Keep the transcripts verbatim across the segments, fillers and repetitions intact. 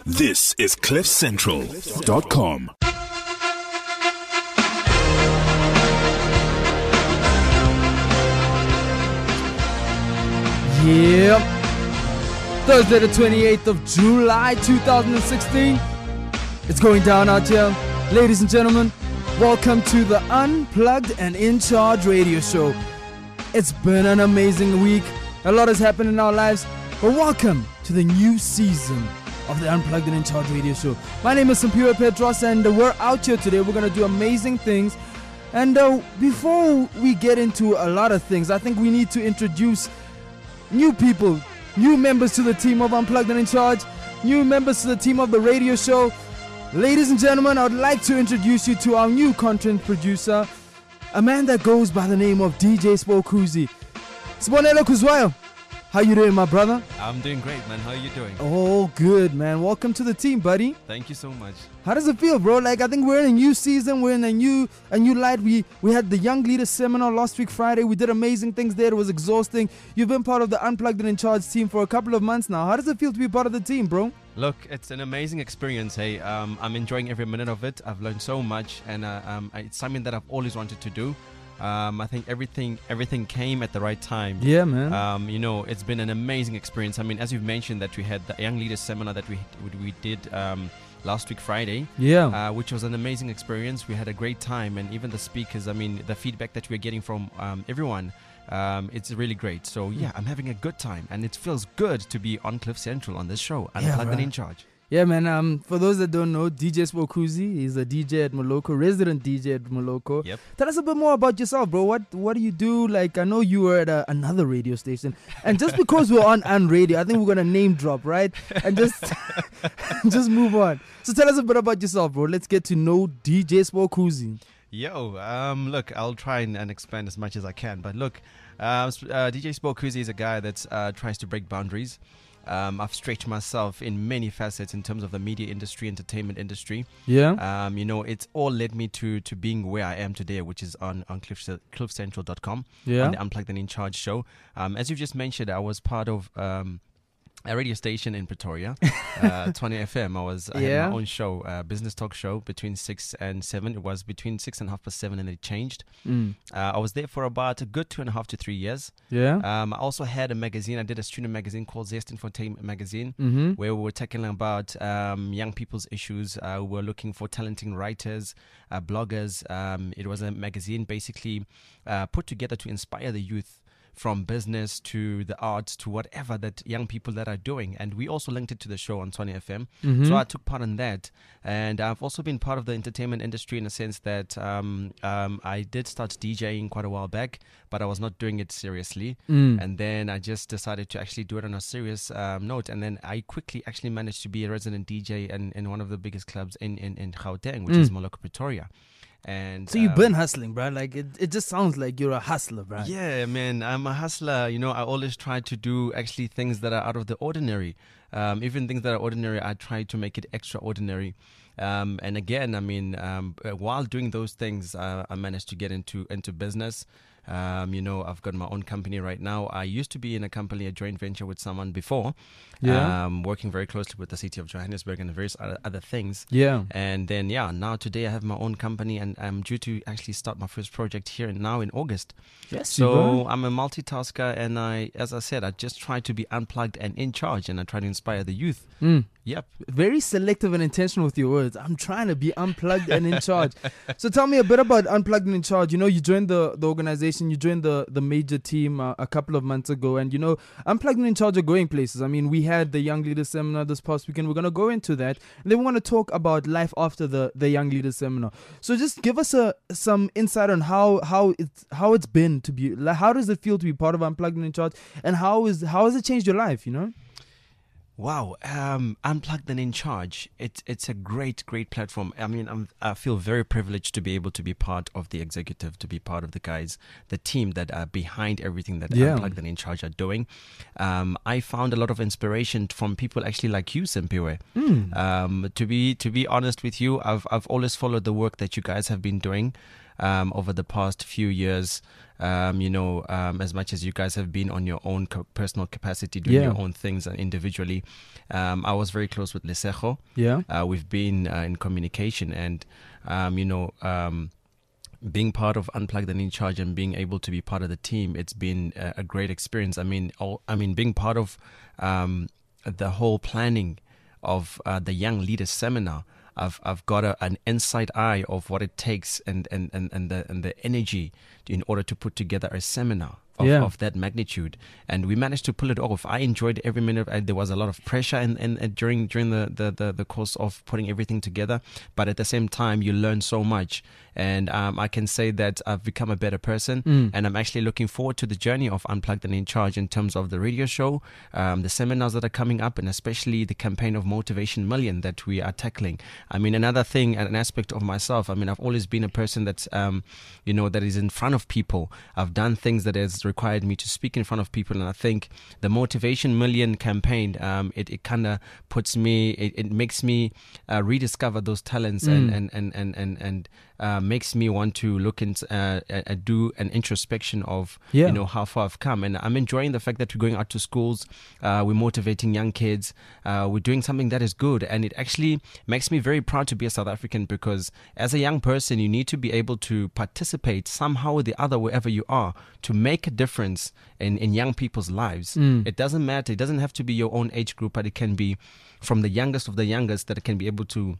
This is cliff central dot com. Yep. Thursday the twenty-eighth of July two thousand sixteen. It's going down out here. Ladies and gentlemen, welcome to the Unplugged and In Charge radio show. It's been an amazing week. A lot has happened in our lives. But welcome to the new season of the Unplugged and In Charge radio show. My name is Sampiwa Petros and we're out here today. We're going to do amazing things. And uh, before we get into a lot of things, I think we need to introduce new people, new members to the team of Unplugged and In Charge, new members to the team of the radio show. Ladies and gentlemen, I would like to introduce you to our new content producer, a man that goes by the name of D J Spokuzi. Sibonelo Kuzwayo, how you doing, my brother? I'm doing great, man. How are you doing? Oh, good, man. Welcome to the team, buddy. Thank you so much. How does it feel, bro? Like, I think we're in a new season. We're in a new a new light. We we had the Young Leaders Seminar last week, Friday. We did amazing things there. It was exhausting. You've been part of the Unplugged and In Charge team for a couple of months now. How does it feel to be part of the team, bro? Look, it's an amazing experience. Hey, um, I'm enjoying every minute of it. I've learned so much, and uh, um, it's something that I've always wanted to do. Um, I think everything everything came at the right time. Yeah, man. Um, you know, it's been an amazing experience. I mean, as you've mentioned, that we had the Young Leaders Seminar that we we did um, last week Friday. Yeah. Uh, which was an amazing experience. We had a great time, and even the speakers. I mean, the feedback that we're getting from um, everyone. Um, it's really great. So yeah, I'm having a good time, and it feels good to be on Cliff Central on this show. I'm Yeah, Unplugged and right. In Charge. Yeah, man. Um, for those that don't know, D J Spokuzi, he's a D J at Moloko, resident D J at Moloko. Yep. Tell us a bit more about yourself, bro. What what do you do? Like, I know you were at a, another radio station, and just because we're on Un Radio, I think we're gonna name drop, right? And just just move on. So tell us a bit about yourself, bro. Let's get to know D J Spokuzi. Yo, um, look, I'll try and, and expand as much as I can. But look, uh, uh, D J Spokuzi is a guy that uh, tries to break boundaries. Um, I've stretched myself in many facets in terms of the media industry, entertainment industry. Yeah. Um, you know, it's all led me to to being where I am today, which is on, on cliff, cliff central dot com, Yeah. on the Unplugged and In Charge show. Um, as you've just mentioned, I was part of um, a radio station in Pretoria, uh, twenty F M. I was I Yeah. had my own show, uh, business talk show between six and seven. It was between six and half past seven, and it changed. Mm. Uh, I was there for about a good two and a half to three years. Yeah. Um, I also had a magazine. I did a student magazine called Zest Infotainment Magazine, Mm-hmm. where we were tackling about um, young people's issues. Uh, we were looking for talented writers, uh, bloggers. Um, it was a magazine basically uh, put together to inspire the youth, from business to the arts to whatever that young people that are doing. And we also linked it to the show on twenty F M. Mm-hmm. So I took part in that. And I've also been part of the entertainment industry in a sense that um, um, I did start DJing quite a while back, but I was not doing it seriously. Mm. And then I just decided to actually do it on a serious um, note. And then I quickly actually managed to be a resident D J in, in one of the biggest clubs in, in, in Gauteng, which Mm. is Moloko Pretoria. And So you've um, been hustling, bro. Like, it, it just sounds like you're a hustler, bro. Yeah, man, I'm a hustler. You know, I always try to do actually things that are out of the ordinary. Um, even things that are ordinary, I try to make it extraordinary. Um, and again, I mean, um, uh, while doing those things, uh, I managed to get into into business. Um, you know, I've got my own company right now. I used to be in a company, a joint venture with someone before, Yeah. um, working very closely with the city of Johannesburg and various other, other things. Yeah. And then, yeah, now today I have my own company, and I'm due to actually start my first project here and now in August. Yes, So I'm a multitasker, and I, as I said, I just try to be unplugged and in charge, and I try to inspire the youth. Mm. Yep. Very selective and intentional with your words. I'm trying to be unplugged and in charge. So tell me a bit about Unplugged and In Charge. You know, you joined the, the organization, you joined the, the major team uh, a couple of months ago. And, you know, Unplugged and In Charge are going places. I mean, we had the Young Leaders Seminar this past weekend. We're going to go into that. And then we're going to talk about life after the, the Young Leaders Seminar. So just give us a some insight on how, how, it's, how it's been to be, like, how does it feel to be part of Unplugged and In Charge? And how is how has it changed your life, you know? Wow, um, Unplugged and In Charge. It's it's a great, great platform. I mean, I'm, I feel very privileged to be able to be part of the executive, to be part of the guys, the team that are behind everything that Yeah. Unplugged and In Charge are doing. Um, I found a lot of inspiration from people actually like you, Simpiwe. Mm. Um, to be to be honest with you, I've I've always followed the work that you guys have been doing. um, over the past few years. Um, you know, um, as much as you guys have been on your own co- personal capacity, doing Yeah. your own things and individually, um, I was very close with Lesego. Yeah. Uh, we've been uh, in communication, and um, you know, um, being part of Unplugged and In Charge and being able to be part of the team, it's been a, a great experience. I mean, all, I mean, being part of um, the whole planning of uh, the Young Leaders Seminar. I've I've got a, an inside eye of what it takes and, and, and, and the and the energy in order to put together a seminar of, Yeah. of that magnitude, and we managed to pull it off. I enjoyed every minute. I, there was a lot of pressure and in, in, in, during during the, the, the, the course of putting everything together, but at the same time you learn so much, and um, I can say that I've become a better person, Mm. and I'm actually looking forward to the journey of Unplugged and In Charge in terms of the radio show, um, the seminars that are coming up, and especially the campaign of Motivation Million that we are tackling. I mean, another thing, an aspect of myself, I mean, I've always been a person that's, um, you know, that is in front of people. I've done things that has required me to speak in front of people, and I think the Motivation Million campaign, um, it, it kind of puts me, it, it makes me uh, rediscover those talents Mm. and, and, and, and, and, and uh, makes me want to look and uh, uh, do an introspection of, Yeah. you know, how far I've come. And I'm enjoying the fact that we're going out to schools, uh, we're motivating young kids, uh, we're doing something that is good, and it actually makes me very proud to be a South African, because as a young person, you need to be able to participate somehow or the other, wherever you are, to make a difference in, in young people's lives. Mm. It doesn't matter. It doesn't have to be your own age group, but it can be from the youngest of the youngest that can be able to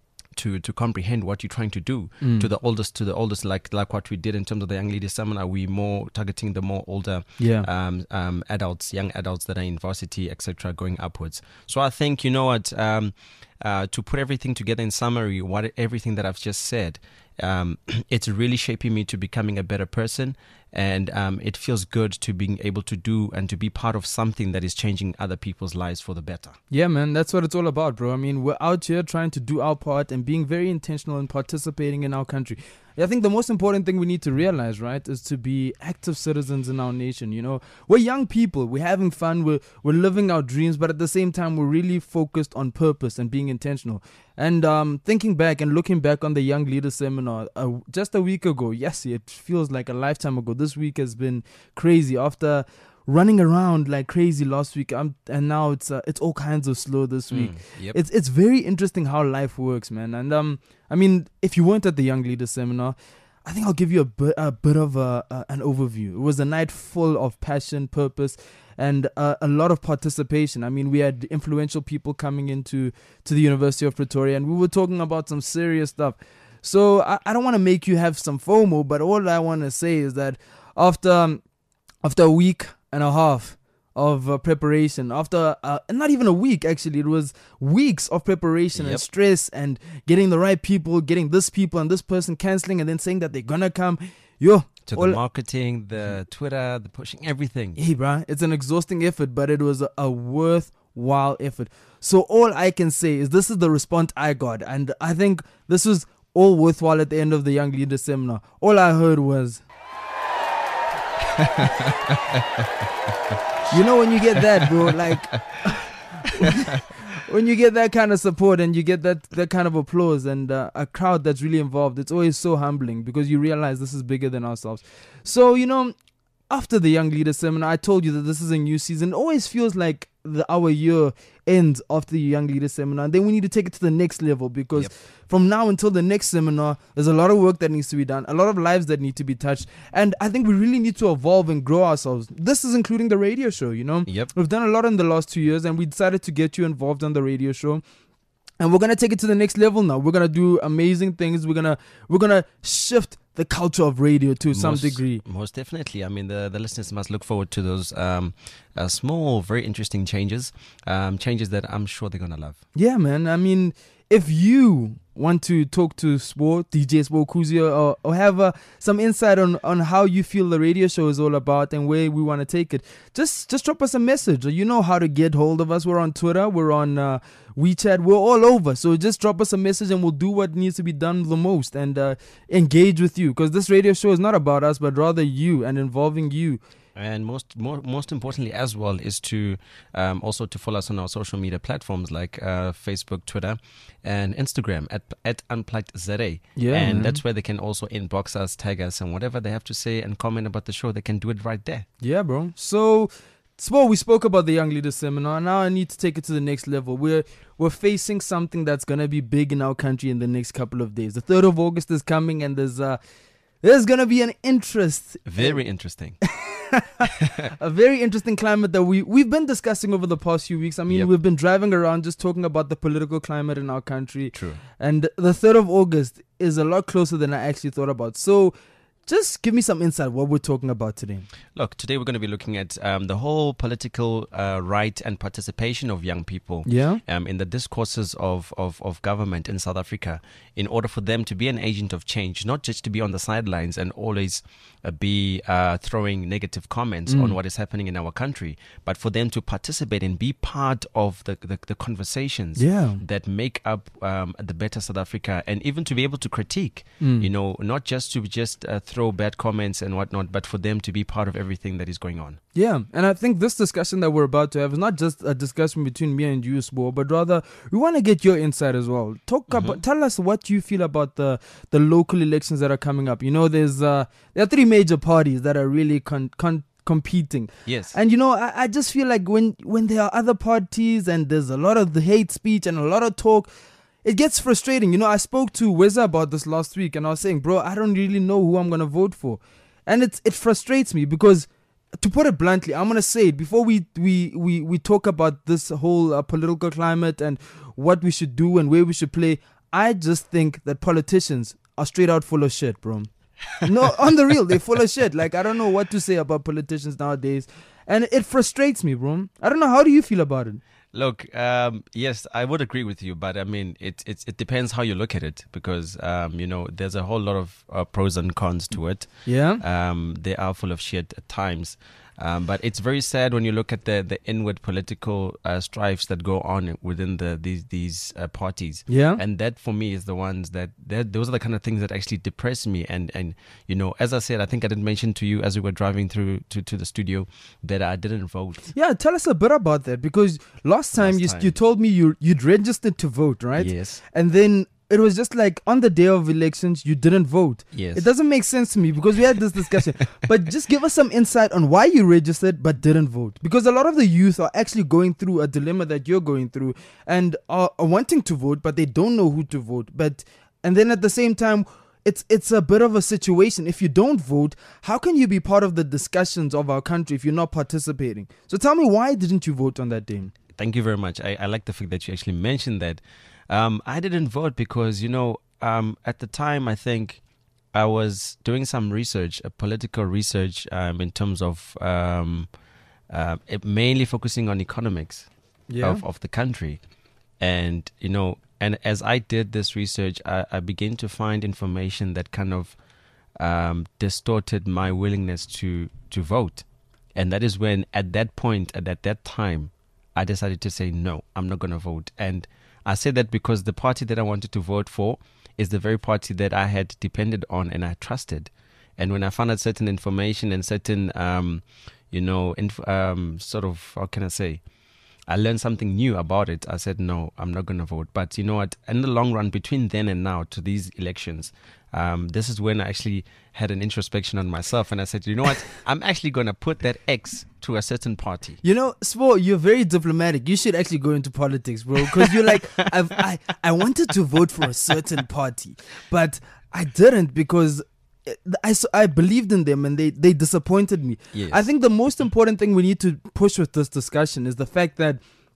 to to comprehend what you're trying to do, Mm. to the oldest to the oldest, like like what we did in terms of the Young Leaders Seminar. We more targeting the more older Yeah. um, um, adults, young adults that are in varsity, et cetera, going upwards. So I think, you know what, um, uh, to put everything together in summary, what everything that I've just said, um, it's really shaping me to becoming a better person, and um, it feels good to being able to do and to be part of something that is changing other people's lives for the better. Yeah, man, that's what it's all about, bro. I mean, we're out here trying to do our part and being very intentional and participating in our country. I think the most important thing we need to realize, right, is to be active citizens in our nation. You know, we're young people, we're having fun, we're, we're living our dreams, but at the same time, we're really focused on purpose and being intentional. And um, thinking back and looking back on the Young Leaders Seminar uh, just a week ago, yes, it feels like a lifetime ago. This week has been crazy. After running around like crazy last week, um, and now it's uh, it's all kinds of slow this week. Mm, yep. It's it's very interesting how life works, man. And um, I mean, if you weren't at the Young Leaders Seminar, I think I'll give you a bit a bit of a, uh, an overview. It was a night full of passion, purpose, and uh, a lot of participation. I mean, we had influential people coming into to the University of Pretoria, and we were talking about some serious stuff. So I, I don't want to make you have some FOMO, but all I want to say is that after um, after a week and a half of uh, preparation, after uh, not even a week, actually, it was weeks of preparation Yep. and stress and getting the right people, getting this people and this person canceling and then saying that they're gonna come. Yo, To all- the marketing, the Twitter, the pushing, everything. hey, bruh, it's an exhausting effort, but it was a, a worthwhile effort. So all I can say is this is the response I got, and I think this was all worthwhile at the end of the Young Leaders Seminar. All I heard was, you know, when you get that, bro, like when you get that kind of support and you get that that kind of applause and uh, a crowd that's really involved, it's always so humbling because you realize this is bigger than ourselves. So, you know, after the Young Leaders Seminar, I told you that this is a new season. It always feels like the our year ends after the Young Leaders Seminar, and then we need to take it to the next level because Yep. from now until the next seminar, there's a lot of work that needs to be done, a lot of lives that need to be touched, and I think we really need to evolve and grow ourselves. This is including the radio show, you know? Yep. We've done a lot in the last two years, and we decided to get you involved on the radio show. And we're gonna take it to the next level now. We're gonna do amazing things. We're gonna we're gonna shift the culture of radio to some Most- degree. Most definitely. I mean, the, the listeners must look forward to those um, uh, small, very interesting changes, um, changes that I'm sure they're going to love. Yeah, man. I mean, if you want to talk to Sport, D J Sport Kuzi, or, or have uh, some insight on, on how you feel the radio show is all about and where we want to take it, just just drop us a message. You know how to get hold of us. We're on Twitter. We're on uh, WeChat. We're all over. So just drop us a message and we'll do what needs to be done the most and uh, engage with you. Because this radio show is not about us, but rather you and involving you And most, more, most importantly, as well, is to um, also to follow us on our social media platforms like uh, Facebook, Twitter, and Instagram at at Unplugged Z A. Yeah, and man. that's where they can also inbox us, tag us, and whatever they have to say and comment about the show, they can do it right there. Yeah, bro. So, Spo, we spoke about the Young Leaders Seminar. Now I need to take it to the next level. We're we're facing something that's gonna be big in our country in the next couple of days. The third of August is coming, and there's uh there's gonna be an interest. Very interesting. A very interesting climate that we, we've been discussing over the past few weeks. I mean, Yep. we've been driving around just talking about the political climate in our country. True. And the third of August is a lot closer than I actually thought about. So just give me some insight what we're talking about today. Look, today we're going to be looking at um, the whole political uh, right and participation of young people Yeah? um, in the discourses of, of, of government in South Africa, in order for them to be an agent of change, not just to be on the sidelines and always uh, be uh, throwing negative comments Mm. on what is happening in our country, but for them to participate and be part of the, the, the conversations Yeah. that make up um, the better South Africa, and even to be able to critique, Mm. you know, not just to just uh, throw bad comments and whatnot, but for them to be part of everything that is going on. Yeah, and I think this discussion that we're about to have is not just a discussion between me and you, Spo, but rather we want to get your insight as well. Talk Mhm. about, tell us what you feel about the the local elections that are coming up. You know, there's uh, there are three major parties that are really con- con- competing, Yes. and you know, I, I just feel like when when there are other parties and there's a lot of the hate speech and a lot of talk, it gets frustrating. You know, I spoke to Weza about this last week, and I was saying, bro, I don't really know who I'm gonna vote for, and it's it frustrates me because, to put it bluntly, I'm gonna say it before we we we, we talk about this whole uh, political climate and what we should do and where we should play. I just think that politicians are straight out full of shit, bro. No, on the real, they're full of shit. Like, I don't know what to say about politicians nowadays, and it frustrates me, bro. I don't know. How do you feel about it? Look, um, yes, I would agree with you, but I mean, it it, it depends how you look at it, because um, you know, there's a whole lot of uh, pros and cons to it. Yeah. Um, they are full of shit at times. Um, but it's very sad when you look at the, the inward political uh, strifes that go on within the these these uh, parties. Yeah. And that, for me, is the ones that, that those are the kind of things that actually depress me. And, and you know, as I said, I think I did mention to you as we were driving through to, to the studio that I didn't vote. Yeah, tell us a bit about that, because last time, Last you time. you told me you you'd registered to vote, right? Yes. And then it was just like on the day of elections you didn't vote. Yes. It doesn't make sense to me, because we had this discussion. But just give us some insight on why you registered but didn't vote, because a lot of the youth are actually going through a dilemma that you're going through and are, are wanting to vote, but they don't know who to vote. But and then at the same time, It's it's a bit of a situation. If you don't vote, how can you be part of the discussions of our country if you're not participating? So tell me, why didn't you vote on that day? Thank you very much. I, I like the fact that you actually mentioned that. Um, I didn't vote because, you know, um, at the time, I think I was doing some research, a political research, um, in terms of um, uh, it mainly focusing on economics of, of the country. And, you know, and as I did this research, I, I began to find information that kind of um, distorted my willingness to, to vote. And that is when, at that point, and at that time, I decided to say, no, I'm not going to vote. And I say that because the party that I wanted to vote for is the very party that I had depended on and I trusted. And when I found out certain information and certain, um, you know, inf- um, sort of, how can I say, I learned something new about it, I said, no, I'm not going to vote. But you know what? In the long run, between then and now to these elections, um, this is when I actually had an introspection on myself. And I said, you know what? I'm actually going to put that X to a certain party. You know, Spo, you're very diplomatic. You should actually go into politics, bro. Because you're like, I've, I, I wanted to vote for a certain party, but I didn't because I, I believed in them and they, they disappointed me. Yes. I think the most important thing we need to push with this discussion is the fact that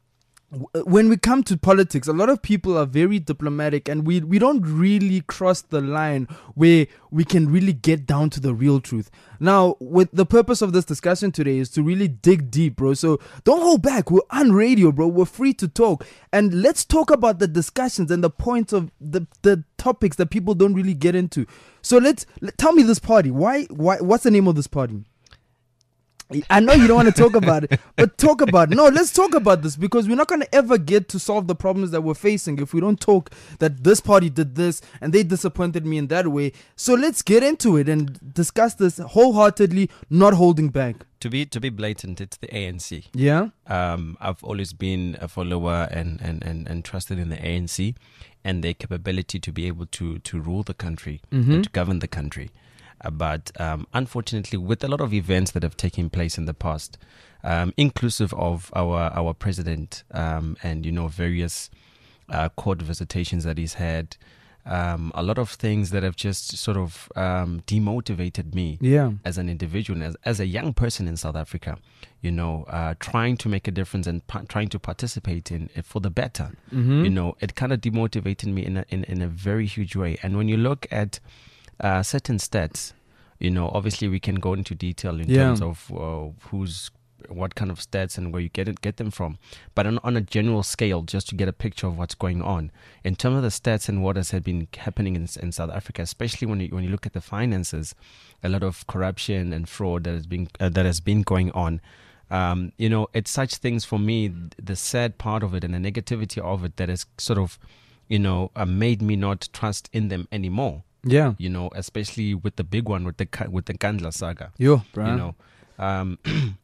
w- when we come to politics, a lot of people are very diplomatic and we, we don't really cross the line where we can really get down to the real truth. Now, with the purpose of this discussion today is to really dig deep, bro. So don't hold back. We're on radio, bro. We're free to talk. And let's talk about the discussions and the points of the, the topics that people don't really get into. So let's let, tell me this party. Why? Why? What's the name of this party? I know you don't want to talk about it, but talk about it. No, let's talk about this, because we're not going to ever get to solve the problems that we're facing if we don't talk that this party did this and they disappointed me in that way. So let's get into it and discuss this wholeheartedly, not holding back. To be to be blatant, it's the A N C. Yeah. Um, I've always been a follower and, and, and, and trusted in the A N C and their capability to be able to, to rule the country, Mm-hmm. and to govern the country. Uh, but um, unfortunately, with a lot of events that have taken place in the past, um, inclusive of our our president um, and you know various uh, court visitations that he's had, um, a lot of things that have just sort of um, demotivated me Yeah. as an individual, as as a young person in South Africa, you know, uh, trying to make a difference and pa- trying to participate in it for the better. Mm-hmm. You know, it kind of demotivated me in a, in in a very huge way. And when you look at uh, certain stats, you know, obviously we can go into detail in Yeah. terms of uh, who's what kind of stats and where you get it, get them from. But on, on a general scale, just to get a picture of what's going on in terms of the stats and what has had been happening in, in South Africa, especially when you when you look at the finances, a lot of corruption and fraud that has been uh, that has been going on. Um, you know, it's such things for me. The sad part of it and the negativity of it that has sort of, you know, uh, made me not trust in them anymore. Yeah. You know, especially with the big one, with the Ka- with the Kandla saga. Yo, bro. You know, um,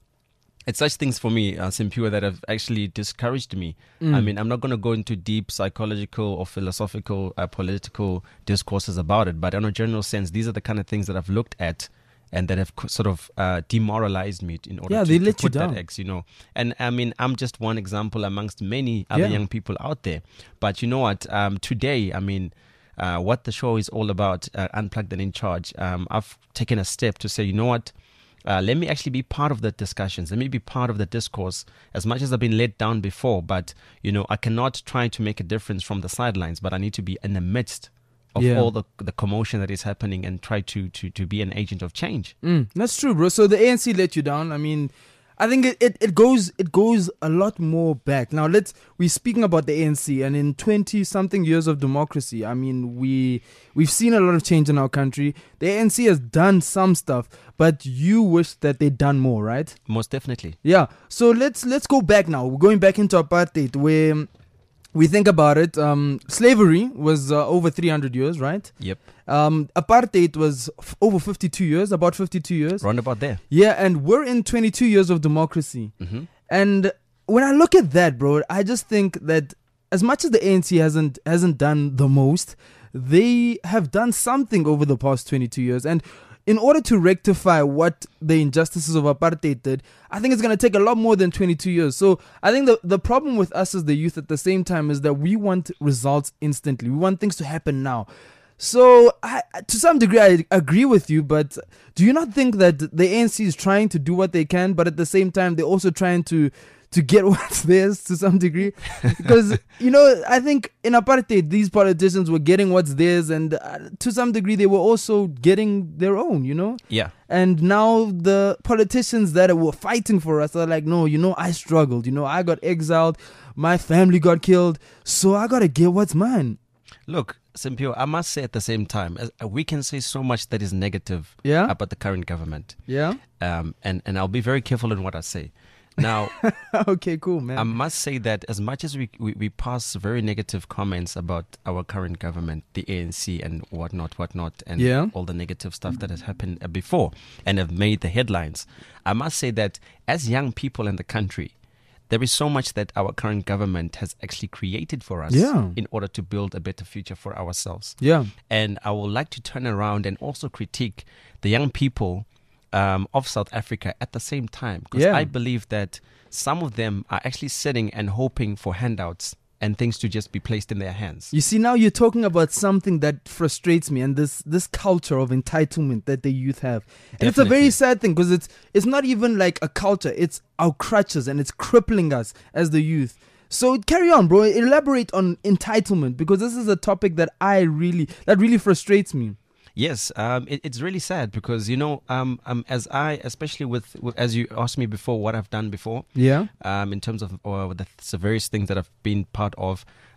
it's such things for me, uh, Simpiwe, that have actually discouraged me. Mm. I mean, I'm not going to go into deep psychological or philosophical, uh, political discourses about it, but in a general sense, these are the kind of things that I've looked at and that have co- sort of uh, demoralized me in order Yeah, to, they to let you put that down. X, you know. And I mean, I'm just one example amongst many other Yeah. young people out there. But you know what? Um, today, I mean, uh, what the show is all about, uh, Unplugged and In Charge, um, I've taken a step to say, you know what? Uh, let me actually be part of the discussions. Let me be part of the discourse. As much as I've been let down before, but you know, I cannot try to make a difference from the sidelines, but I need to be in the midst of Yeah. all the the commotion that is happening and try to to to be an agent of change. Mm, that's true, bro. So the A N C let you down. I mean, I think it, it, it goes it goes a lot more back. Now let's we're speaking about the A N C, and in twenty something years of democracy, I mean we we've seen a lot of change in our country. The A N C has done some stuff, but you wish that they'd done more, right? Most definitely. Yeah. So let's let's go back now. We're going back into apartheid, where we think about it. Um, slavery was uh, over three hundred years, right? Yep. Um, apartheid was f- over fifty-two years, about fifty-two years. Round about there. Yeah, and we're in twenty-two years of democracy. Mm-hmm. And when I look at that, bro, I just think that as much as the A N C hasn't hasn't done the most, they have done something over the past twenty-two years. And in order to rectify what the injustices of apartheid did, I think it's going to take a lot more than twenty-two years. So I think the, the problem with us as the youth at the same time is that we want results instantly. We want things to happen now. So I, to some degree, I agree with you, but do you not think that the A N C is trying to do what they can, but at the same time, they're also trying to to get what's theirs to some degree? Because, you know, I think in apartheid, these politicians were getting what's theirs, and uh, to some degree, they were also getting their own, you know? Yeah. And now the politicians that were fighting for us are like, no, you know, I struggled, you know, I got exiled, my family got killed, so I got to get what's mine. Look, Simpiwe, I must say at the same time, as, uh, we can say so much that is negative Yeah? about the current government. Yeah? Um, and, and I'll be very careful in what I say. Now, Okay, cool, man. I must say that as much as we, we, we pass very negative comments about our current government, the A N C and whatnot, whatnot, and Yeah. all the negative stuff that has happened uh, before and have made the headlines, I must say that as young people in the country, there is so much that our current government has actually created for us Yeah. in order to build a better future for ourselves. Yeah. And I would like to turn around and also critique the young people um, of South Africa at the same time. Because Yeah. I believe that some of them are actually sitting and hoping for handouts and things to just be placed in their hands. You see, now you're talking about something that frustrates me, and this this culture of entitlement that the youth have. And it's a very Definitely. sad thing, because it's it's not even like a culture, it's our crutches, and it's crippling us as the youth. So carry on, bro. Elaborate on entitlement, because this is a topic that I really that really frustrates me. Yes, um, it, it's really sad because, you know, um, um, as I, especially with, with, as you asked me before, what I've done before, Yeah. um, in terms of uh, the th- various things that I've been part of,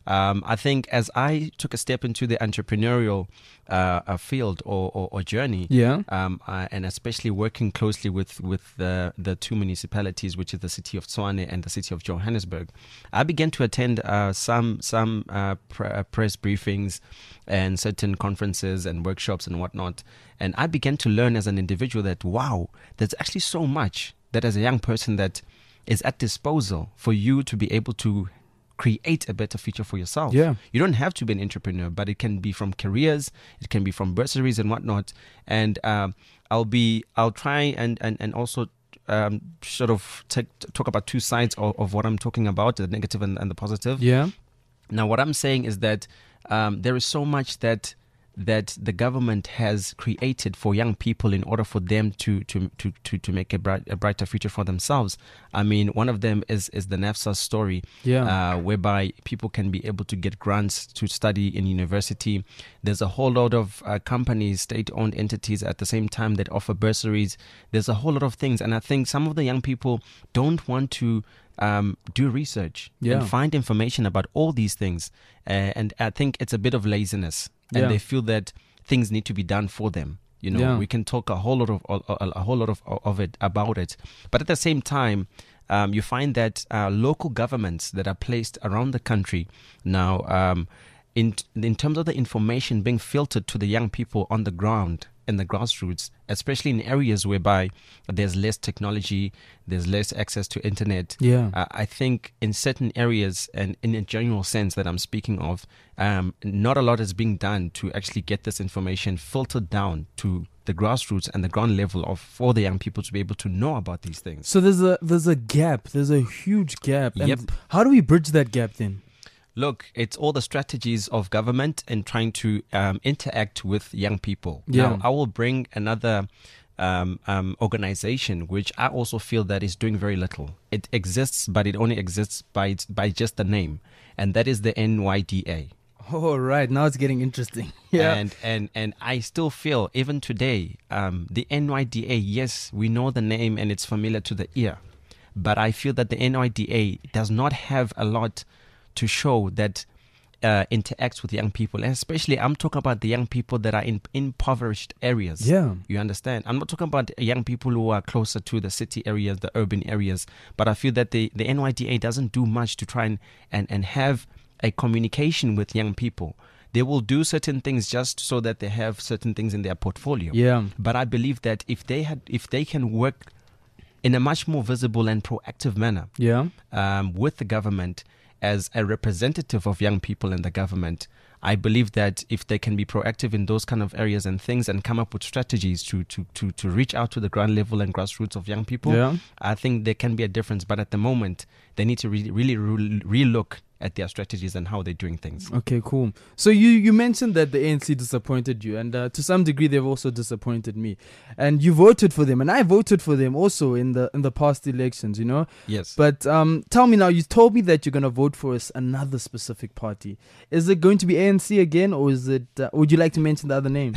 Um, I think as I took a step into the entrepreneurial uh, uh, field or, or, or journey, Yeah. um, uh, and especially working closely with, with the, the two municipalities, which is the city of Tshwane and the city of Johannesburg, I began to attend uh, some some uh, pr- uh, press briefings and certain conferences and workshops and whatnot. And I began to learn as an individual that, wow, there's actually so much that as a young person that is at disposal for you to be able to create a better future for yourself. Yeah. You don't have to be an entrepreneur, but it can be from careers, it can be from bursaries and whatnot. And um, I'll be, I'll try and, and, and also um, sort of take, talk about two sides of, of what I'm talking about, the negative and, and the positive. Yeah. Now, what I'm saying is that um, there is so much that that the government has created for young people in order for them to to to to, to make a, bright, a brighter future for themselves. I mean, one of them is is the NAFSA story, Yeah. uh, whereby people can be able to get grants to study in university. There's a whole lot of uh, companies, state-owned entities at the same time that offer bursaries. There's a whole lot of things, and I think some of the young people don't want to um, do research Yeah. and find information about all these things, uh, and I think it's a bit of laziness. And Yeah. they feel that things need to be done for them. You know, Yeah. we can talk a whole lot of a, a whole lot of of it about it, but at the same time, um, you find that uh, local governments that are placed around the country now, um, in in terms of the information being filtered to the young people on the ground in the grassroots, especially in areas whereby there's less technology, there's less access to internet. Yeah. Uh, I think in certain areas and in a general sense that I'm speaking of, um, not a lot is being done to actually get this information filtered down to the grassroots and the ground level of for the young people to be able to know about these things. So there's a there's a gap. There's a huge gap. And Yep. how do we bridge that gap then? Look, it's all the strategies of government and trying to um, interact with young people. Yeah. Now, I will bring another um, um, organization which I also feel that is doing very little. It exists, but it only exists by its, by just the name, and that is the N Y D A. Oh, right. Now it's getting interesting. Yeah. And, and and I still feel, even today, um, the N Y D A, yes, we know the name and it's familiar to the ear, but I feel that the N Y D A does not have a lot to show that uh, interacts with young people. And especially, I'm talking about the young people that are in impoverished areas. Yeah. You understand? I'm not talking about young people who are closer to the city areas, the urban areas, but I feel that the, the N Y D A doesn't do much to try and, and, and have a communication with young people. They will do certain things just so that they have certain things in their portfolio. Yeah. But I believe that if they had, if they can work in a much more visible and proactive manner Yeah. um, with the government as a representative of young people in the government, I believe that if they can be proactive in those kind of areas and things and come up with strategies to to to, to reach out to the ground level and grassroots of young people, Yeah. I think there can be a difference. But at the moment, they need to really, really re- re-look at their strategies and how they're doing things. Okay, cool. So you, you mentioned that the A N C disappointed you, and uh, to some degree they've also disappointed me. And you voted for them, and I voted for them also in the in the past elections, you know. Yes. But um, tell me now, you told me that you're gonna vote for us another specific party. Is it going to be A N C again, or is it? Uh, would you like to mention the other name?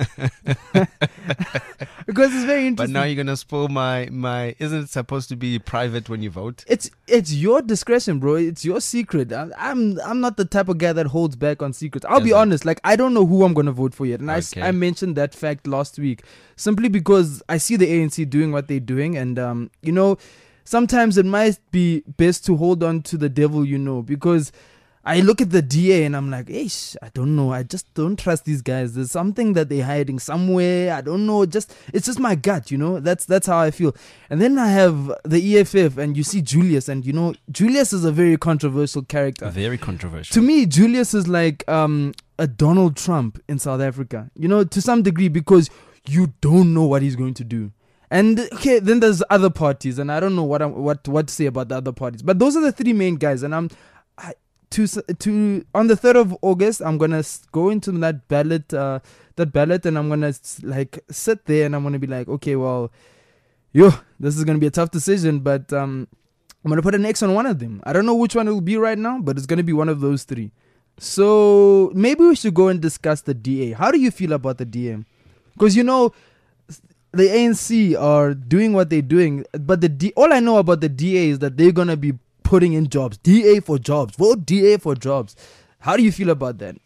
Because it's very interesting. But now you're gonna spoil my my. Isn't it supposed to be private when you vote? It's it's your discretion, bro. It's your secret. I'm I'm, I'm not the type of guy that holds back on secrets. I'll Is be it? honest. Like, I don't know who I'm gonna vote for yet, and I s Okay. I mentioned that fact last week simply because I see the A N C doing what they're doing, and um, you know, sometimes it might be best to hold on to the devil, you know, because I look at the D A and I'm like, ish, I don't know. I just don't trust these guys. There's something that they're hiding somewhere. I don't know. Just it's just my gut, you know. That's that's how I feel. And then I have the E F F, and you see Julius, and you know, Julius is a very controversial character. Very controversial. To me, Julius is like um a Donald Trump in South Africa, you know, to some degree, because you don't know what he's going to do. And okay, then there's other parties, and I don't know what I'm, what what to say about the other parties. But those are the three main guys, and I'm I, to to on the third of August, I'm gonna s- go into that ballot, uh, that ballot, and I'm gonna s- like sit there, and I'm gonna be like, okay, well, yo, this is gonna be a tough decision, but um, I'm gonna put an X on one of them. I don't know which one it will be right now, but it's gonna be one of those three. So maybe we should go and discuss the D A. How do you feel about the D A? Because you know, the A N C are doing what they're doing, but the D- all I know about the D A is that they're gonna be putting in jobs. D A for jobs. Vote D A for jobs. How do you feel about that?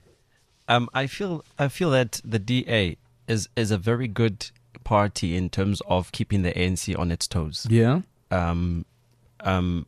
Um, I feel I feel that the D A is is a very good party in terms of keeping the A N C on its toes. Yeah. Um, um,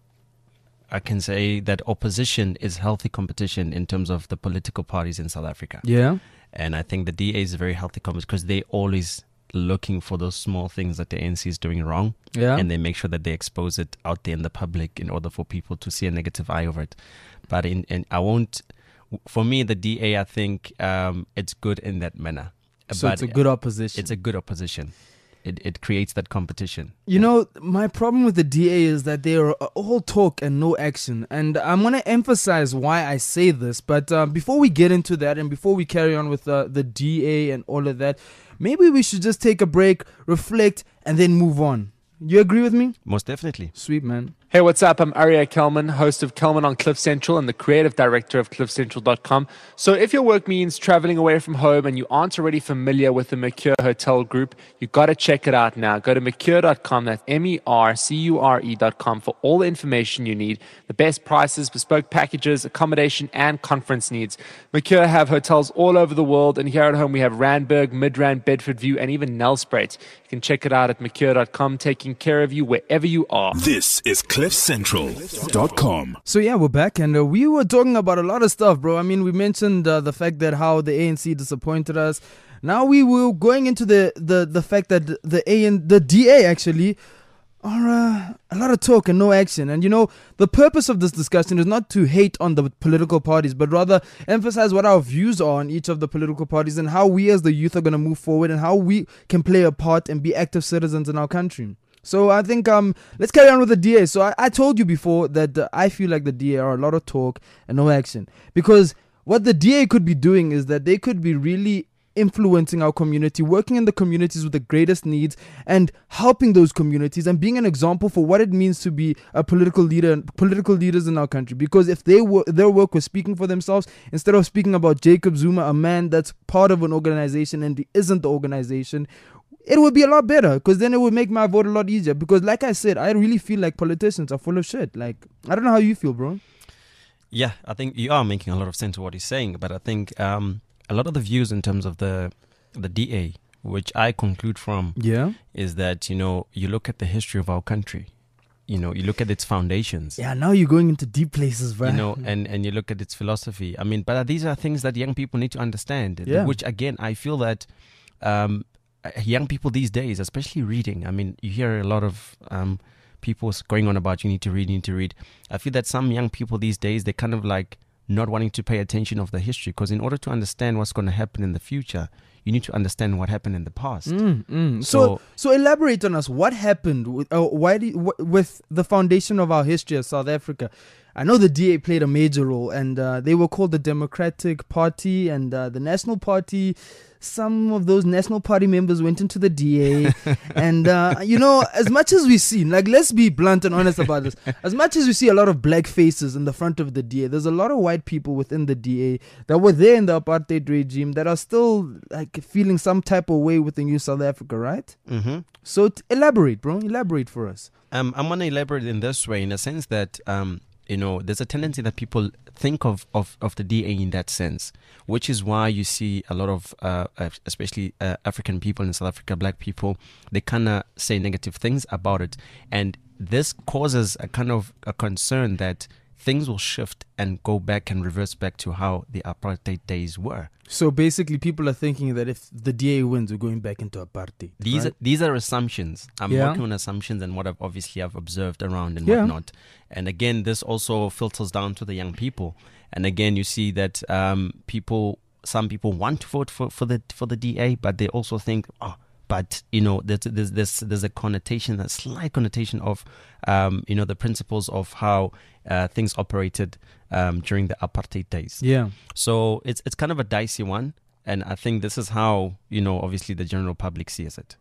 I can say that opposition is healthy competition in terms of the political parties in South Africa. Yeah. And I think the D A is a very healthy competition because they always looking for those small things that the A N C is doing wrong. Yeah. And they make sure that they expose it out there in the public in order for people to see a negative eye over it. But in, in I won't, for me, the D A, I think um, it's good in that manner. So but it's a good opposition. It's a good opposition. It it creates that competition. You know, my problem with the D A is that they are all talk and no action. And I'm going to emphasize why I say this. But uh, before we get into that and before we carry on with uh, the D A and all of that, maybe we should just take a break, reflect, and then move on. You agree with me? Most definitely. Sweet, man. Hey, what's up? I'm Arya Kelman, host of Kelman on Cliff Central and the creative director of cliff central dot com. So if your work means traveling away from home and you aren't already familiar with the Mercure Hotel Group, you got to check it out now. Go to mercure dot com, that's M E R C U R E dot com for all the information you need, the best prices, bespoke packages, accommodation, and conference needs. Mercure have hotels all over the world, and here at home we have Randburg, Midrand, Bedford View, and even Nelspruit. You can check it out at mercure dot com, taking care of you wherever you are. This is cliff central dot com. So yeah, we're back, and uh, we were talking about a lot of stuff, bro. I mean, we mentioned uh, the fact that how the A N C disappointed us. Now we were going into the the, the fact that the A N the D A actually are uh, a lot of talk and no action. And you know, the purpose of this discussion is not to hate on the political parties, but rather emphasize what our views are on each of the political parties and how we as the youth are going to move forward and how we can play a part and be active citizens in our country. So I think um let's carry on with the D A. So I, I told you before that uh, I feel like the D A are a lot of talk and no action, because what the D A could be doing is that they could be really influencing our community, working in the communities with the greatest needs and helping those communities and being an example for what it means to be a political leader and political leaders in our country. Because if they were, their work was speaking for themselves instead of speaking about Jacob Zuma, a man that's part of an organization and he isn't the organization, it would be a lot better, because then it would make my vote a lot easier. Because like I said, I really feel like politicians are full of shit. Like, I don't know how you feel, bro. Yeah, I think you are making a lot of sense of what he's saying, but I think um, a lot of the views in terms of the the D A, which I conclude from, Yeah. is that, you know, you look at the history of our country, you know, you look at its foundations. Yeah, now you're going into deep places, right? You know, and, and you look at its philosophy. I mean, but these are things that young people need to understand, Yeah. which again, I feel that um, young people these days, especially reading, I mean, you hear a lot of um, people going on about you need to read, you need to read. I feel that some young people these days, they kind of like not wanting to pay attention of the history, because in order to understand what's going to happen in the future, you need to understand what happened in the past. Mm, mm. So, So- so elaborate on us. What happened with, uh, why do you, wh- with the foundation of our history of South Africa? I know the D A played a major role, and uh, they were called the Democratic Party and uh, the National Party. Some of those National Party members went into the D A. And, uh, you know, as much as we see, like, let's be blunt and honest about this. As much as we see a lot of black faces in the front of the D A, there's a lot of white people within the D A that were there in the apartheid regime that are still, like, feeling some type of way with the new South Africa, right? Mm-hmm. So t- elaborate, bro. Elaborate for us. Um, I'm going to elaborate in this way, in a sense that, um, you know, there's a tendency that people think of, of, of the D A in that sense, which is why you see a lot of, uh, especially uh, African people in South Africa, black people, they kind of say negative things about it. And this causes a kind of a concern that things will shift and go back and reverse back to how the apartheid days were. So basically, people are thinking that if the D A wins, we're going back into apartheid. These right? are, these are assumptions. I'm Yeah. working on assumptions and what I've obviously I've observed around and Yeah. whatnot. And again, this also filters down to the young people. And again, you see that um, people, some people want to vote for, for the for the D A, but they also think, oh, but you know, there's there's there's, there's a connotation, a slight connotation of, um, you know, the principles of how uh, things operated um, during the apartheid days. Yeah. So it's it's kind of a dicey one. And I think this is how, you know, obviously the general public sees it.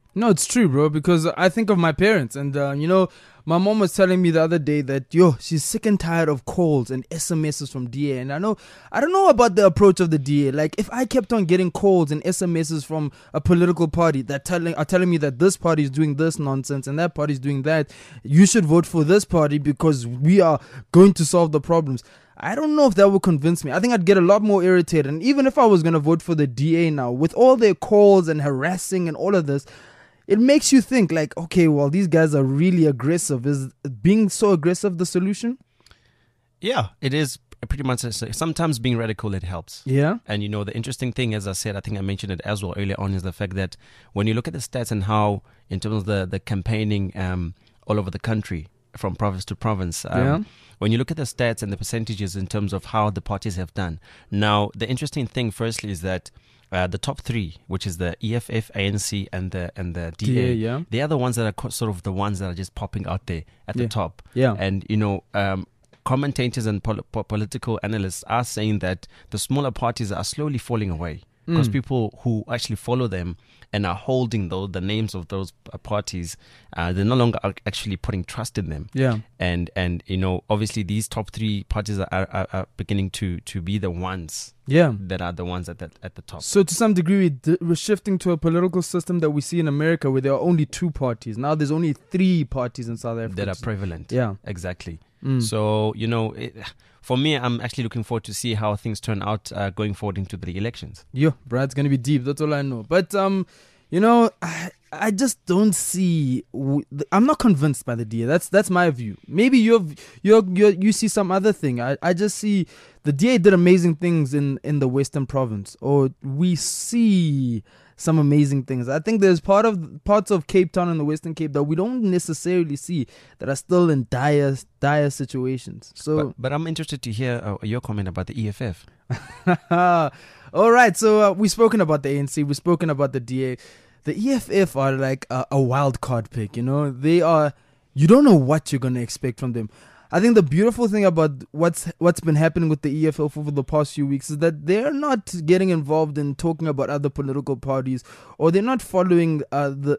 No, it's true, bro, because I think of my parents and, uh, you know, my mom was telling me the other day that, yo, she's sick and tired of calls and S M Ses from D A. And I know, I don't know about the approach of the D A. Like, if I kept on getting calls and S M Ses from a political party that telling are telling me that this party is doing this nonsense and that party is doing that, you should vote for this party because we are going to solve the problems. I don't know if that would convince me. I think I'd get a lot more irritated. And even if I was going to vote for the D A now, with all their calls and harassing and all of this, it makes you think like, okay, well, these guys are really aggressive. Is being so aggressive the solution? Yeah, it is pretty much. Sometimes being radical, it helps. Yeah. And, you know, the interesting thing, as I said, I think I mentioned it as well earlier on, is the fact that when you look at the stats and how, in terms of the, the campaigning um, all over the country, from province to province, um, Yeah. when you look at the stats and the percentages in terms of how the parties have done. Now, the interesting thing, firstly, is that Uh, the top three, which is the E F F, A N C, and the and the D A, D A, yeah. they are the ones that are co- sort of the ones that are just popping out there at Yeah. the top. Yeah. And, you know, um, commentators and pol- po- political analysts are saying that the smaller parties are slowly falling away because Mm. people who actually follow them and are holding those, the names of those uh, parties, uh, they're no longer are actually putting trust in them. Yeah. And, and you know, obviously these top three parties are, are, are beginning to, to be the ones Yeah. that are the ones at the, at the top. So to some degree, we d- we're shifting to a political system that we see in America where there are only two parties. Now there's only three parties in South Africa. That are prevalent. Yeah. Exactly. Mm. So, you know, it, for me, I'm actually looking forward to see how things turn out uh, going forward into the elections. Yo, bro, it's going to be deep. That's all I know. But, um, you know, I, I just don't see. W- I'm not convinced by the D A. That's that's my view. Maybe you're you you you see some other thing. I, I just see the D A did amazing things in, in the Western Province, or we see some amazing things. I think there's part of parts of Cape Town and the Western Cape that we don't necessarily see that are still in dire dire situations. So, But, but I'm interested to hear uh, your comment about the E F F. all right. So uh, we've spoken about the A N C. We've spoken about the D A. The E F F are like a, a wild card pick. You know, they are. You don't know what you're gonna expect from them. I think the beautiful thing about what's what's been happening with the E F F over the past few weeks is that they're not getting involved in talking about other political parties, or they're not following uh, the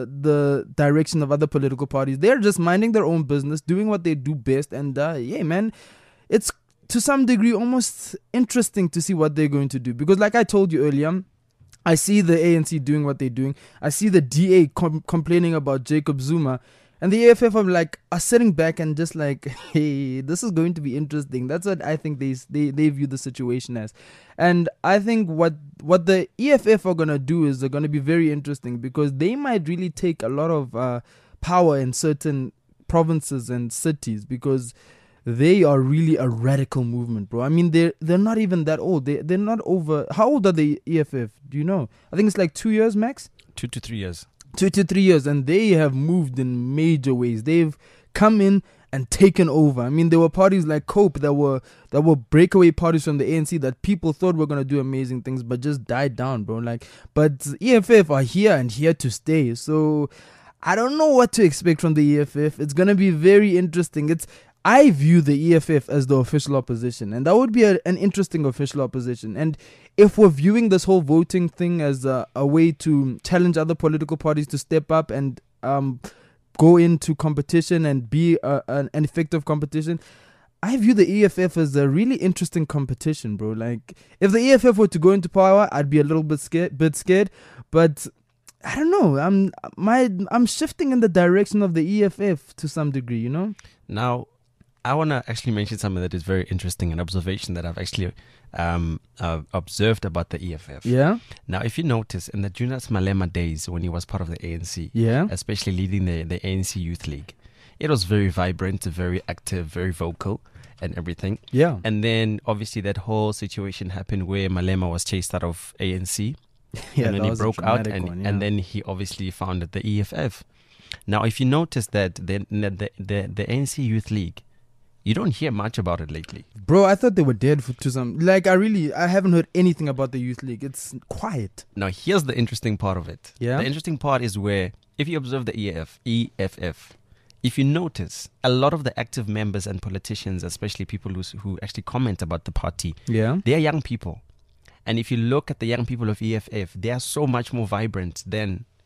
the direction of other political parties. They're just minding their own business, doing what they do best, and uh, yeah, man, it's to some degree almost interesting to see what they're going to do. Because like I told you earlier, I see the A N C doing what they're doing. I see the D A com- complaining about Jacob Zuma. And the E F F are like are sitting back and just like, hey, this is going to be interesting. That's what I think they they they view the situation as. And I think what what the E F F are gonna do is they're gonna be very interesting because they might really take a lot of uh, power in certain provinces and cities because they are really a radical movement, bro. I mean, they're they're not even that old. They they're not over. How old are the E F F? Do you know? I think it's like two years max. Two to three years. Two to three years, and they have moved in major ways. They've come in and taken over. I mean, there were parties like COPE that were that were breakaway parties from the A N C that people thought were gonna do amazing things, but just died down, bro. Like, but E F F are here and here to stay. So I don't know what to expect from the E F F. It's gonna be very interesting. It's I view the E F F as the official opposition, and that would be a, an interesting official opposition. And if we're viewing this whole voting thing as a, a way to challenge other political parties to step up and um, go into competition and be a, an, an effective competition, I view the E F F as a really interesting competition, bro. Like, if the E F F were to go into power, I'd be a little bit scared, bit scared, but I don't know. I'm my I'm shifting in the direction of the E F F to some degree, you know. Now, I want to actually mention something that is very interesting, an observation that I've actually um, uh, observed about the E F F. Yeah. Now, if you notice, in the Julius Malema days when he was part of the A N C, Yeah. especially leading the, the A N C Youth League, it was very vibrant, very active, very vocal and everything. Yeah. And then, obviously, that whole situation happened where Malema was chased out of A N C. Yeah, and then that he was a broke out, dramatic and, one, yeah. and then he obviously founded the E F F. Now, if you notice that the, the, the, the A N C Youth League, you don't hear much about it lately. Bro, I thought they were dead for, to some. Like, I really, I haven't heard anything about the youth league. It's quiet. Now, here's the interesting part of it. Yeah. The interesting part is where, if you observe the E F, E F F, if you notice, a lot of the active members and politicians, especially people who, who actually comment about the party, Yeah. they are young people. And if you look at the young people of E F F, they are so much more vibrant than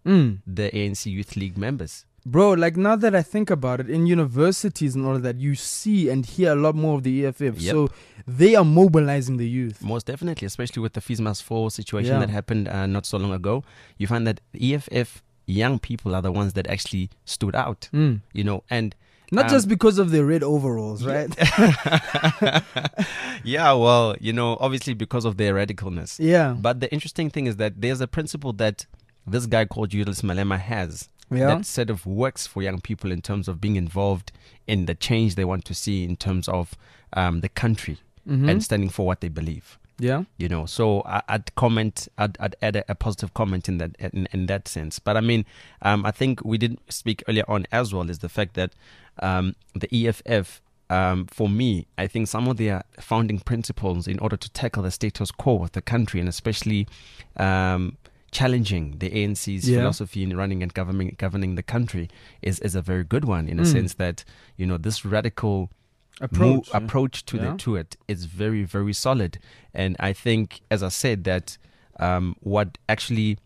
Mm. the A N C Youth League members. Bro, like now that I think about it, in universities and all of that, you see and hear a lot more of the E F F. Yep. So they are mobilizing the youth. Most definitely, especially with the Fees Must Fall situation Yeah. that happened uh, not so long ago. You find that E F F young people are the ones that actually stood out, Mm. you know, and Not um, just because of their red overalls, right? yeah, well, you know, obviously because of their radicalness. Yeah. But the interesting thing is that there's a principle that this guy called Julius Malema has Yeah. that sort of works for young people in terms of being involved in the change they want to see in terms of um, the country Mhm. and standing for what they believe. Yeah. You know, so I, I'd comment, I'd, I'd add a, a positive comment in that in, in that sense. But I mean, um, I think we did speak earlier on as well is the fact that um, the E F F, um, for me, I think some of their founding principles in order to tackle the status quo of the country and especially um, challenging the A N C's Yeah. philosophy in running and governing governing the country is is a very good one in a Mm. sense that, you know, this radical Approach. Mo- approach to Yeah. the to it is very very solid, and I think, as I said, that um, what actually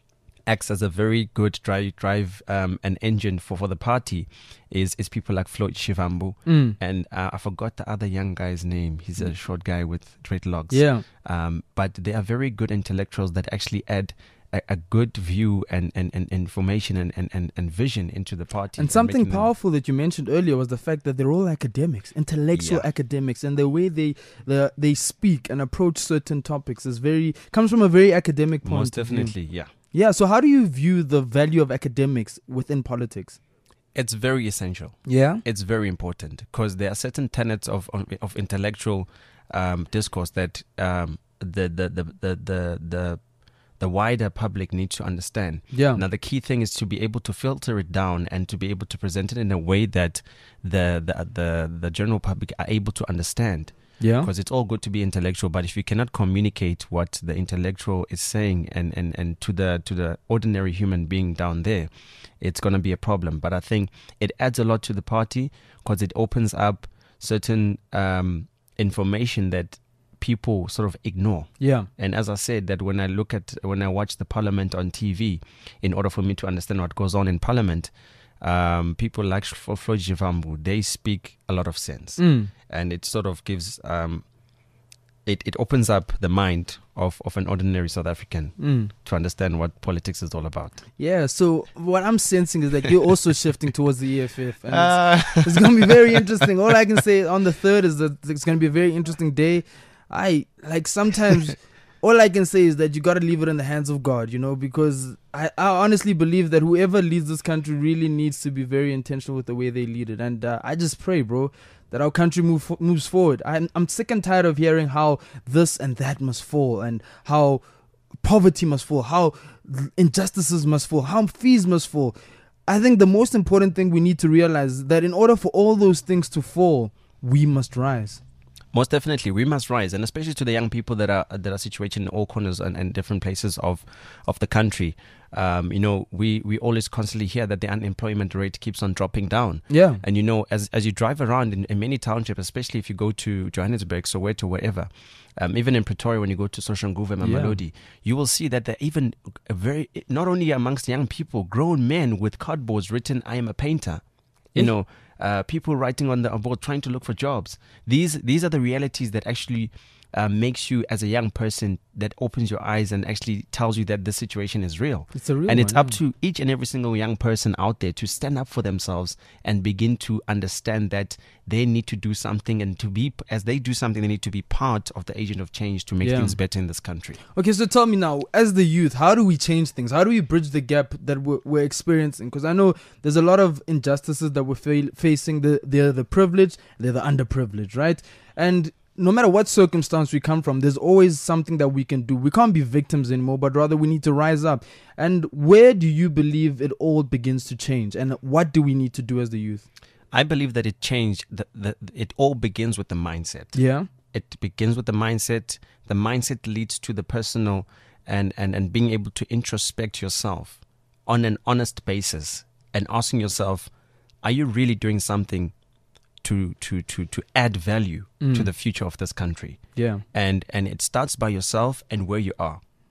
acts as a very good drive drive um, an engine for, for the party is is people like Floyd Shivambu, Mm. and uh, I forgot the other young guy's name. He's a short guy with dreadlocks. Yeah. Um, but they are very good intellectuals that actually add a, a good view and, and, and information and, and, and, and vision into the party. And something making them- powerful that you mentioned earlier was the fact that they're all academics, intellectual Yeah. academics, and the way they the, they speak and approach certain topics is very comes from a very academic point Most of view. definitely, yeah. Yeah. So how do you view the value of academics within politics? It's very essential. Yeah. It's very important because there are certain tenets of of intellectual um, discourse that um, the, the, the, the, the, the the wider public needs to understand. Yeah. Now, the key thing is to be able to filter it down and to be able to present it in a way that the the the, the general public are able to understand. Yeah. Because it's all good to be intellectual, but if you cannot communicate what the intellectual is saying and, and, and to the to the ordinary human being down there, it's going to be a problem. But I think it adds a lot to the party because it opens up certain um, information that people sort of ignore. Yeah. And as I said, that when I look at, when I watch the parliament on T V, in order for me to understand what goes on in parliament, um, people like F- Floyd Shivambu, they speak a lot of sense. Mm. And it sort of gives, um, it, it opens up the mind of, of an ordinary South African Mm. to understand what politics is all about. Yeah. So what I'm sensing is that you're also shifting towards the E F F, and Uh, it's, it's going to be very interesting. All I can say on the third is that it's going to be a very interesting day. I like sometimes. All I can say is that you got to leave it in the hands of God, you know, because I, I honestly believe that whoever leads this country really needs to be very intentional with the way they lead it. And uh, I just pray, bro, that our country move, fo- moves forward. I'm, I'm sick and tired of hearing how this and that must fall and how poverty must fall, how injustices must fall, how fees must fall. I think the most important thing we need to realize is that in order for all those things to fall, we must rise. Most definitely, we must rise, and especially to the young people that are that are situated in all corners and, and different places of of the country. Um, you know, we, we always constantly hear that the unemployment rate keeps on dropping down. Yeah. And you know, as as you drive around in, in many townships, especially if you go to Johannesburg, Soweto, wherever, um, even in Pretoria, when you go to Soshanguve and Mamelodi, you will see that there are even a very, not only amongst young people, grown men with cardboards written, "I am a painter." You Eh? know, uh, people writing on the on board trying to look for jobs. These these are the realities that actually uh, makes you as a young person, that opens your eyes and actually tells you that the situation is real. It's a real And it's one, up yeah. to each and every single young person out there to stand up for themselves and begin to understand that they need to do something, and to be, as they do something, they need to be part of the agent of change to make Yeah. things better in this country. Okay, so tell me now, as the youth, how do we change things? How do we bridge the gap that we're, we're experiencing? Because I know there's a lot of injustices that we're fa- facing. The, they're the privileged, they're the underprivileged, right? And no matter what circumstance we come from, there's always something that we can do. We can't be victims anymore, but rather we need to rise up. And where do you believe it all begins to change? And what do we need to do as the youth? I believe that it changed. That that it all begins with the mindset. Yeah. It begins with the mindset. The mindset leads to the personal, and, and, and being able to introspect yourself on an honest basis and asking yourself, are you really doing something to to to, to add value Mm. to the future of this country? Yeah. And and it starts by yourself and where you are.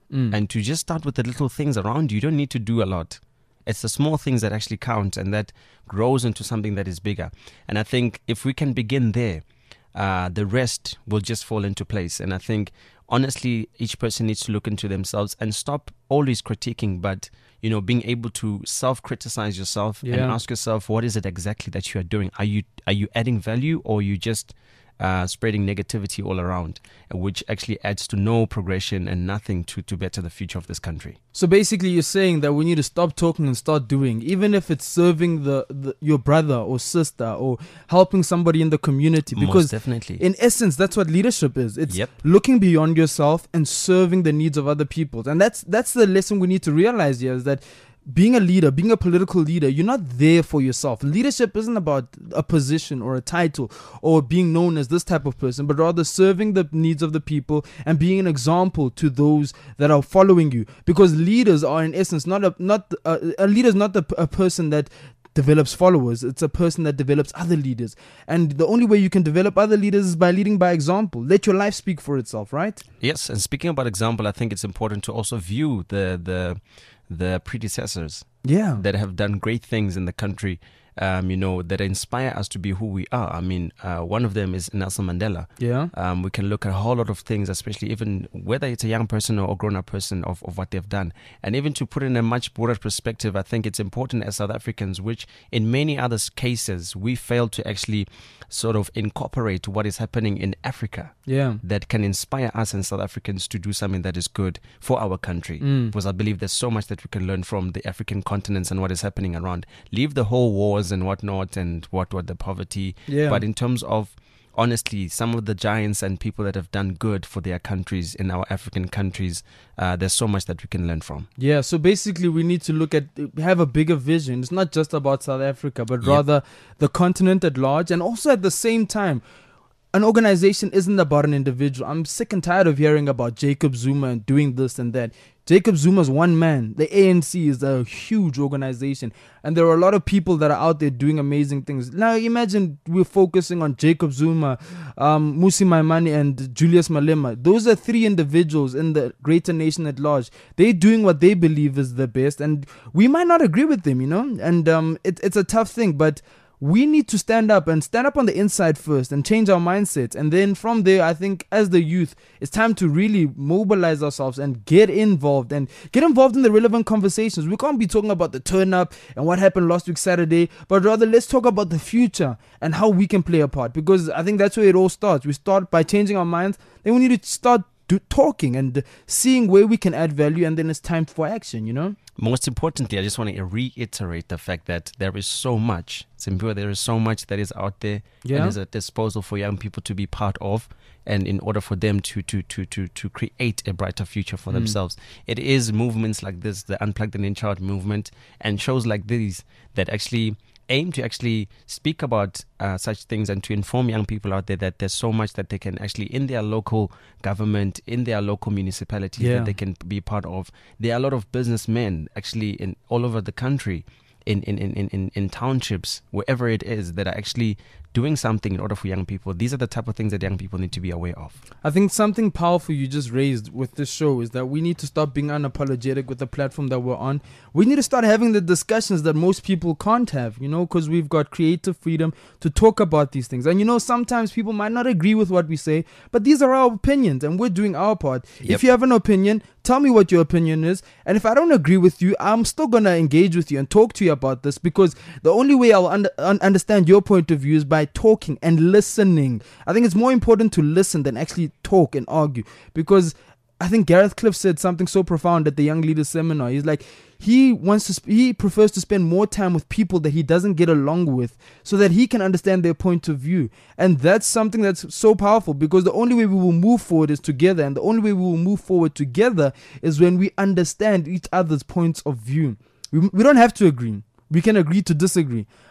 Mm. And to just start with the little things around you. You don't need to do a lot. It's the small things that actually count, and that grows into something that is bigger. And I think if we can begin there, uh, the rest will just fall into place. And I think, honestly, each person needs to look into themselves and stop always critiquing, but, you know, being able to self-criticize yourself yeah. and ask yourself, what is it exactly that you are doing? Are you are you adding value, or are you just uh, spreading negativity all around, which actually adds to no progression and nothing to, to better the future of this country? So basically you're saying that we need to stop talking and start doing, even if it's serving the, the your brother or sister or helping somebody in the community. Because Most definitely. in essence, that's what leadership is. It's Yep. looking beyond yourself and serving the needs of other people. And that's that's the lesson we need to realize here, is that being a leader, being a political leader, you're not there for yourself. Leadership isn't about a position or a title or being known as this type of person, but rather serving the needs of the people and being an example to those that are following you. Because leaders are, in essence, not a not a, a leader is not a, a person that develops followers. It's a person that develops other leaders. And the only way you can develop other leaders is by leading by example. Let your life speak for itself, right? Yes, and speaking about example, I think it's important to also view the the the predecessors Yeah. that have done great things in the country, um, you know, that inspire us to be who we are. I mean, uh, one of them is Nelson Mandela. Yeah. Um, we can look at a whole lot of things, especially even whether it's a young person or a grown-up person, of, of what they've done. And even to put in a much broader perspective, I think it's important as South Africans, which in many other cases, we fail to actually sort of incorporate what is happening in Africa. Yeah. That can inspire us and South Africans to do something that is good for our country. Mm. Because I believe there's so much that we can learn from the African continents and what is happening around. Leave the whole wars and whatnot and what, what the poverty. Yeah. But in terms of, honestly, some of the giants and people that have done good for their countries in our African countries, uh, there's so much that we can learn from. Yeah, so basically we need to look at, have a bigger vision. It's not just about South Africa, but Yep. rather the continent at large. And also at the same time, an organization isn't about an individual. I'm sick and tired of hearing about Jacob Zuma and doing this and that. Jacob Zuma's one man. The A N C is a huge organization, and there are a lot of people that are out there doing amazing things. Now imagine we're focusing on Jacob Zuma, um, Musi Maimane and Julius Malema. Those are three individuals in the greater nation at large. They're doing what they believe is the best, and we might not agree with them, you know, and um, it, it's a tough thing, but we need to stand up and stand up on the inside first and change our mindset. And then from there, I think as the youth, it's time to really mobilize ourselves and get involved and get involved in the relevant conversations. We can't be talking about the turn up and what happened last week Saturday, but rather let's talk about the future and how we can play a part, because I think that's where it all starts. We start by changing our minds, then we need to start do talking and seeing where we can add value, and then it's time for action, you know? Most importantly, I just want to reiterate the fact that there is so much, Simpiwe, there is so much that is out there Yeah. and is at disposal for young people to be part of, and in order for them to to to to, to create a brighter future for Mm. themselves. It is movements like this, the Unplugged and In Charge movement, and shows like these that actually aim to actually speak about uh, such things and to inform young people out there that there's so much that they can actually, in their local government, in their local municipality, Yeah. that they can be part of. There are a lot of businessmen actually in all over the country, in, in, in, in, in townships, wherever it is, that are actually doing something in order for young people. These are the type of things that young people need to be aware of. I think something powerful you just raised with this show is that we need to stop being unapologetic with the platform that we're on. We need to start having the discussions that most people can't have, you know, because we've got creative freedom to talk about these things. And, you know, sometimes people might not agree with what we say, but these are our opinions and we're doing our part. Yep. If you have an opinion, tell me what your opinion is. And if I don't agree with you, I'm still going to engage with you and talk to you about this, because the only way I'll under, un- understand your point of view is by talking and listening. I think it's more important to listen than actually talk and argue, because I think Gareth Cliff said something so profound at the Young Leaders Seminar. He's like, he wants to, sp- he prefers to spend more time with people that he doesn't get along with so that he can understand their point of view. And that's something that's so powerful, because the only way we will move forward is together. And the only way we will move forward together is when we understand each other's points of view. We, we don't have to agree. We can agree to disagree.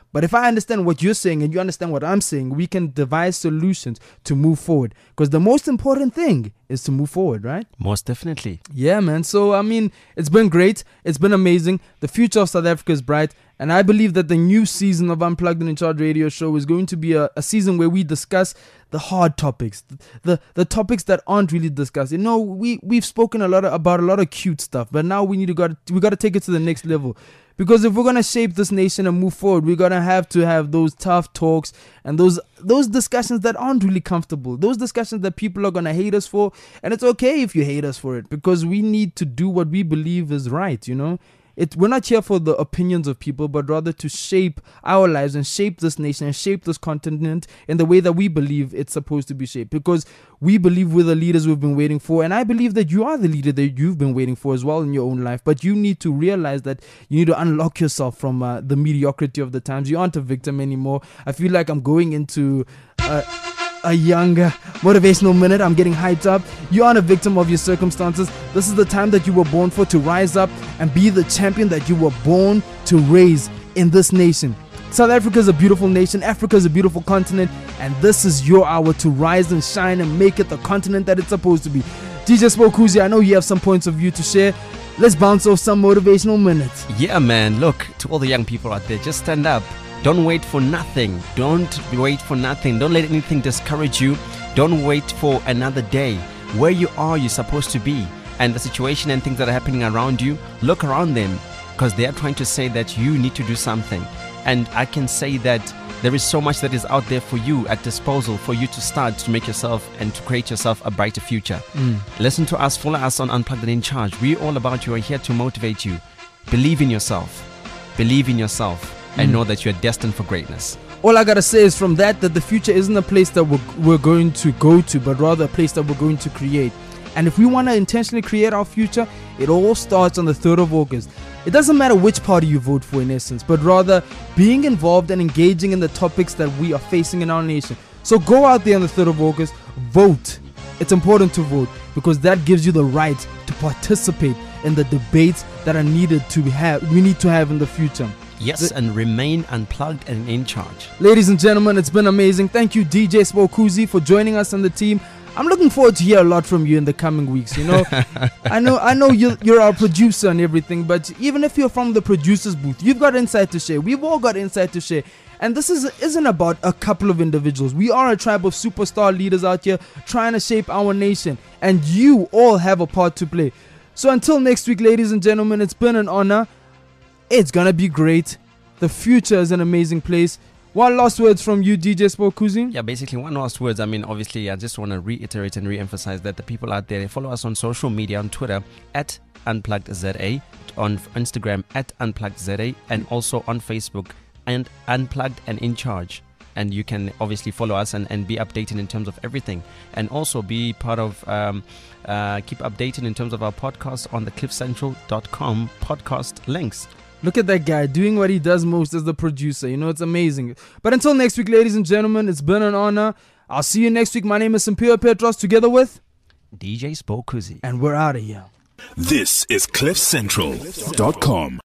But if I understand what you're saying and you understand what I'm saying, we can devise solutions to move forward. Because the most important thing is to move forward, right? Most definitely. Yeah, man. So, I mean, it's been great. It's been amazing. The future of South Africa is bright. And I believe that the new season of Unplugged and In Charge Radio Show is going to be a, a season where we discuss the hard topics, the the topics that aren't really discussed. You know, we, we've spoken a lot of, about a lot of cute stuff, but now we need to got we got to take it to the next level. Because if we're going to shape this nation and move forward, we're going to have to have those tough talks and those those discussions that aren't really comfortable. Those discussions that people are going to hate us for. And it's okay if you hate us for it, because we need to do what we believe is right, you know. It, we're not here for the opinions of people, but rather to shape our lives and shape this nation and shape this continent in the way that we believe it's supposed to be shaped. Because we believe we're the leaders we've been waiting for. And I believe that you are the leader that you've been waiting for as well in your own life. But you need to realize that you need to unlock yourself from uh, the mediocrity of the times. You aren't a victim anymore. I feel like I'm going into... Uh, a younger motivational minute. I'm getting hyped up. You aren't a victim of your circumstances. This is the time that you were born for, to rise up and be the champion that you were born to raise in this nation. South Africa is a beautiful nation. Africa is a beautiful continent. And this is your hour to rise and shine and make it the continent that it's supposed to be. D J Spokuzi, I know you have some points of view to share. Let's bounce off some motivational minutes. Yeah, man. Look, to all the young people out there, just stand up. Don't wait for nothing. Don't wait for nothing. Don't let anything discourage you. Don't wait for another day. Where you are, you're supposed to be. And the situation and things that are happening around you, look around them, because they are trying to say that you need to do something. And I can say that there is so much that is out there for you at disposal for you to start to make yourself and to create yourself a brighter future. Mm. Listen to us, follow us on Unplugged and In Charge. We're all about you. We're here to motivate you. Believe in yourself. Believe in yourself. And know that you're destined for greatness. All I gotta say is from that, that the future isn't a place that we're, we're going to go to, but rather a place that we're going to create. And if we want to intentionally create our future, it all starts on the third of August. It doesn't matter which party you vote for in essence, but rather being involved and engaging in the topics that we are facing in our nation. So go out there on the third of August, vote. It's important to vote because that gives you the right to participate in the debates that are needed to have, we need to have in the future. Yes, and remain unplugged and in charge. Ladies and gentlemen, it's been amazing. Thank you, D J Spokuzi, for joining us on the team. I'm looking forward to hear a lot from you in the coming weeks. You know, I know, I know you're, you're our producer and everything, but even if you're from the producer's booth, you've got insight to share. We've all got insight to share. And this is, isn't about a couple of individuals. We are a tribe of superstar leaders out here trying to shape our nation. And you all have a part to play. So until next week, ladies and gentlemen, it's been an honor. It's gonna be great. The future is an amazing place. One last words from you, D J Spokuzi. Yeah, basically one last words. I mean, obviously, I just want to reiterate and re-emphasize that the people out there, follow us on social media, on Twitter at UnpluggedZA, on Instagram at UnpluggedZA, and also on Facebook and Unplugged and In Charge. And you can obviously follow us and, and be updated in terms of everything. And also be part of, um, uh, keep updated in terms of our podcast on the cliff central dot com podcast links. Look at that guy doing what he does most as the producer. You know, it's amazing. But until next week, ladies and gentlemen, it's been an honor. I'll see you next week. My name is Simpio Petros, together with D J Spokuzi. And we're out of here. This is cliff central dot com.